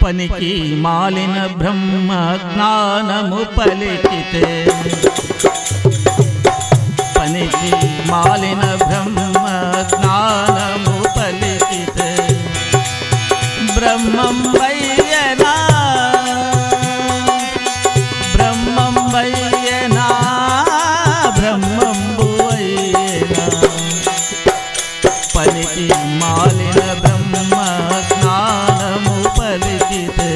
పనికి మాలిన బ్రహ్మ జ్ఞానము పలికితే పనికి మాలిన బ్రహ్మ జ్ఞానము పలికితే బ్రహ్మం వయ్యనా బ్రహ్మం వయ్యనా బ్రహ్మంబు వయ్యనా పనికి మాలిన బ్రహ్మ జ్ఞానము పలికితే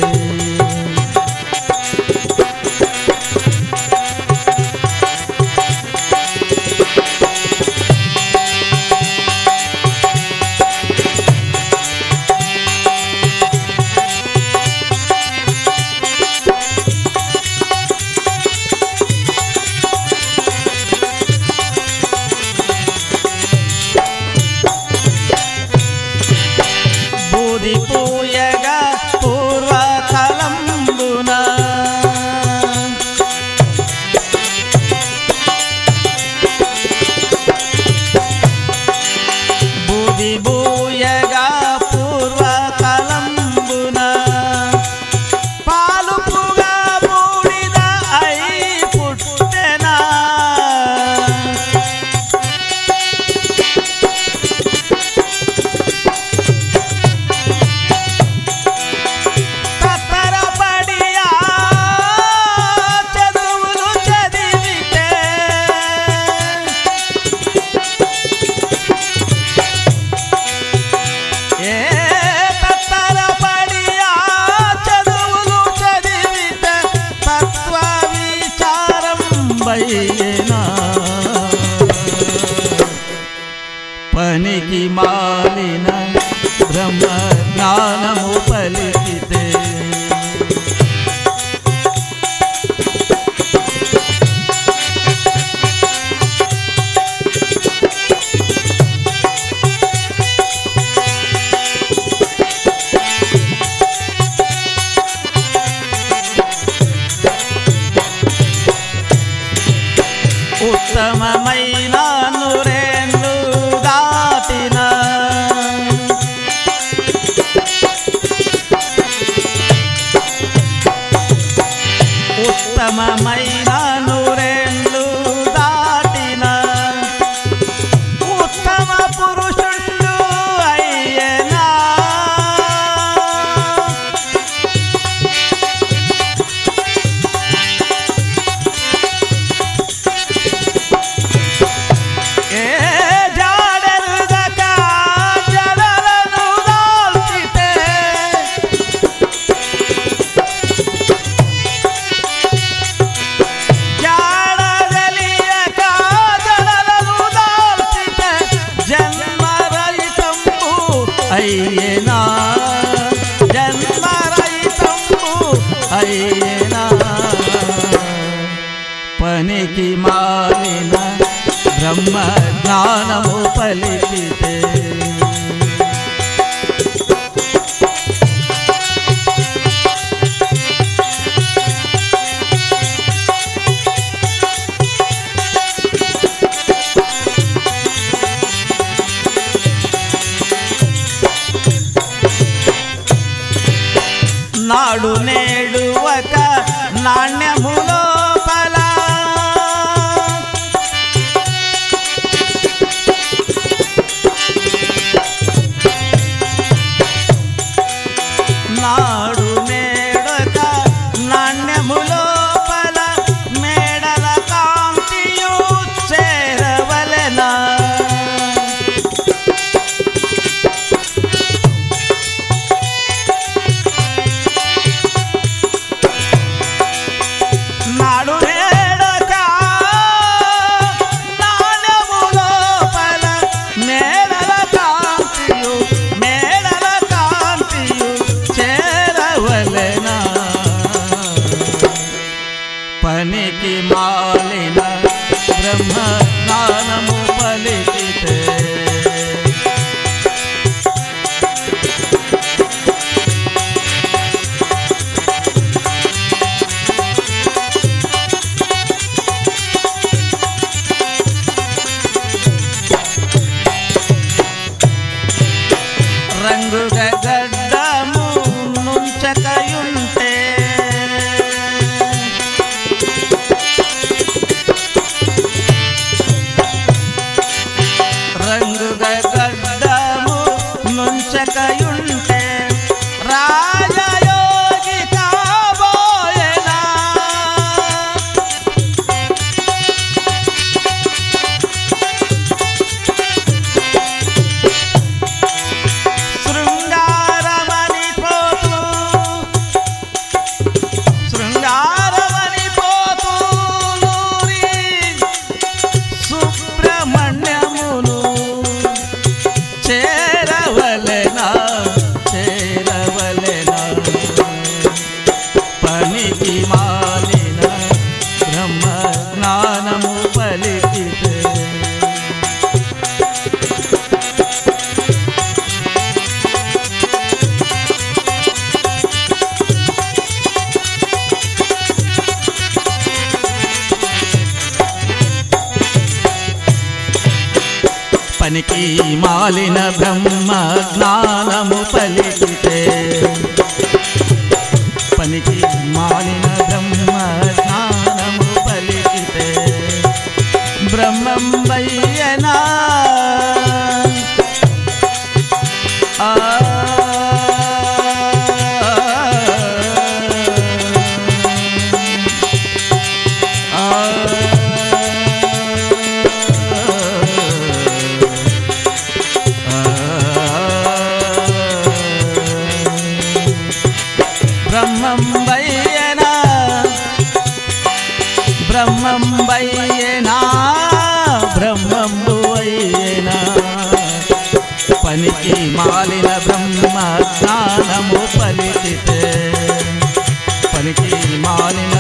పూయగా పూర్వకాలంబున బూది పూయగా పూర్వకాలంబున పాలుపుగా బూడిద అయి పుట్టెనా పనికి మాలిన బ్రహ్మ జ్ఞానము పలికితే ఉత్తమమైన నూరేళ్ళు దాటిన ఉత్తమమైన నూరేళ్ళు దాటిన ఉత్తమ పురుషుళ్ళు అయ్యనా అయ్యేనా జన్మరహితంబు అయ్యేనా పనికి మాలిన బ్రహ్మ జ్ఞానము పలికితే నాడు నేడు ఒక నాణ్యము లోపల నాడు నేడు ఒక నాణ్యము లోపల మేడల కాంతియు చేరవలెనా నాడు నేడక నాణ్యము లోపల మేడల కాంతియు చేరవలెనా పనికి మాలిన బ్రహ్మ జ్ఞానము పలికితే రంగుగ గడ్డము నుంచక పనికి మాలిన బ్రహ్మ జ్ఞానము పలికితే పనికి మాలిన బ్రహ్మ జ్ఞానము పలికితే బ్రహ్మం వయ్యనా బ్రహ్మం వయ్యనా బ్రహ్మం వయ్యనా బ్రహ్మంబు వయ్యనా పనికి మాలిన బ్రహ్మ జ్ఞానము పలికితే పనికి మాలిన